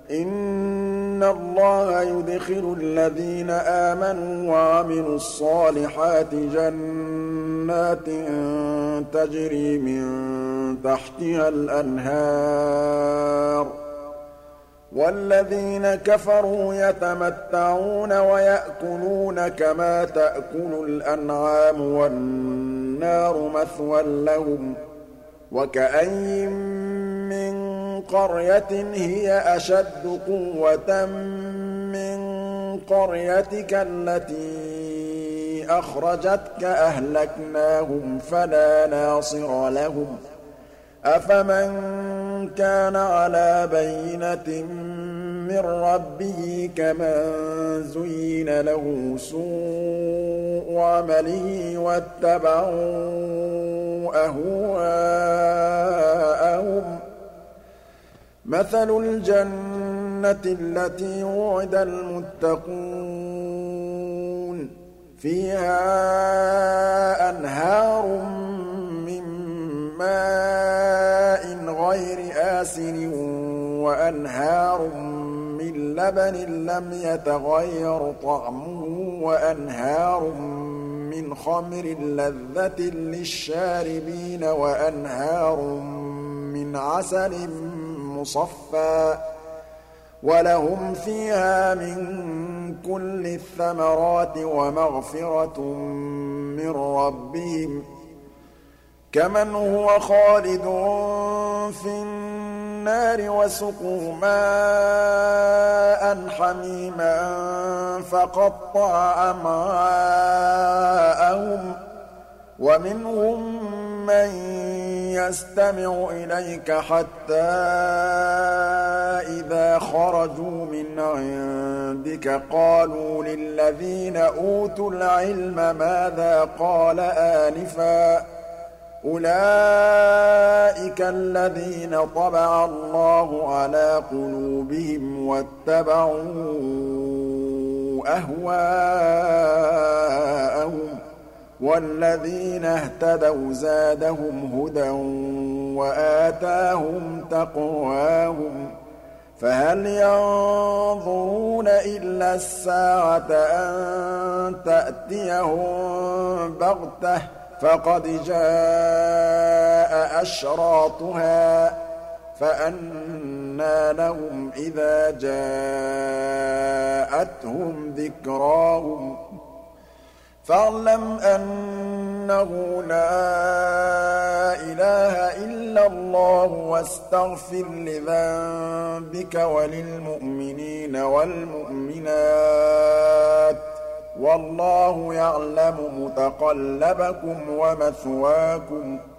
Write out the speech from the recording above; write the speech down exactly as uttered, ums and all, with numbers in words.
إِنَّ اللَّهَ يُدْخِلُ الَّذِينَ آمَنُوا وَعَمِلُوا الصَّالِحَاتِ جَنَّاتٍ تَجْرِي مِن تَحْتِهَا الْأَنْهَارُ ۖ وَالَّذِينَ كَفَرُوا يَتَمَتَّعُونَ وَيَأْكُلُونَ كَمَا تَأْكُلُ الْأَنْعَامُ وَالنَّارُ مَثْوًى لَّهُمْ ۖ وَكَأَيِّن مِّن قَرْيَةٍ هِيَ أَشَدُّ قُوَّةً مِّن قَرْيَتِكَ الَّتِي أَخْرَجَتْكَ أَهْلَكْنَاهُمْ فَلَا نَاصِرَ لَهُمْ ۚ أَفَمَن كَانَ عَلَىٰ بَيِّنَةٍ مِّن رَّبِّهِ كَمَن زُيِّنَ لَهُ سُوءُ عَمَلِهِ وَاتَّبَعُوا أَهْوَاءَهُم ۚ مَّثَلُ الْجَنَّةِ الَّتِي وُعِدَ الْمُتَّقُونَ ۖ فِيهَا أَنْهَارٌ مِّن مَّاءٍ غَيْرِ آسِنٍ وَأَنْهَارٌ مِّن لَّبَنٍ لَّمْ يَتَغَيَّرْ طَعْمُهُ وَأَنْهَارٌ مِّنْ خَمْرٍ لَّذَّةٍ لِّلشَّارِبِينَ وَأَنْهَارٌ مِّنْ عَسَلٍ مُّصَفًّى ۖ وَلَهُمْ فِيهَا مِن كُلِّ الثَّمَرَاتِ وَمَغْفِرَةٌ مِّن رَّبِّهِمْ ۖ كَمَنْ هُوَ خَالِدٌ فِي النَّارِ وَسُقُوا مَاءً حَمِيمًا فَقَطَّعَ أَمْعَاءَهُمْ ۚ وَمِنْهُم مَّن يَسْتَمِعُ إِلَيْكَ حَتَّىٰ إِذَا خَرَجُوا مِنْ عِندِكَ قَالُوا لِلَّذِينَ أُوتُوا الْعِلْمَ مَاذَا قَالَ آنِفًا ۚ أُولَٰئِكَ الَّذِينَ طَبَعَ اللَّهُ عَلَىٰ قُلُوبِهِمْ وَاتَّبَعُوا أَهْوَاءَهُمْ ۚ وَالَّذِينَ اهْتَدَوْا زَادَهُمْ هُدًى وَآتَاهُمْ تَقْوَاهُمْ ۗ فَهَلْ يَنظُرُونَ إِلَّا السَّاعَةَ أَن تَأْتِيَهُم بَغْتَةً ۖ فَقَدْ جَاءَ أَشْرَاطُهَا ۚ فَأَنَّىٰ لَهُمْ إِذَا جَاءَتْهُمْ ذِكْرَاهُمْ ۚ فَاعْلَمْ أَنَّهُ لَا إِلَٰهَ إِلَّا اللَّهُ وَاسْتَغْفِرْ لِذَنبِكَ وَلِلْمُؤْمِنِينَ وَالْمُؤْمِنَاتِ ۗ وَاللَّهُ يَعْلَمُ مُتَقَلَّبَكُمْ وَمَثْوَاكُمْ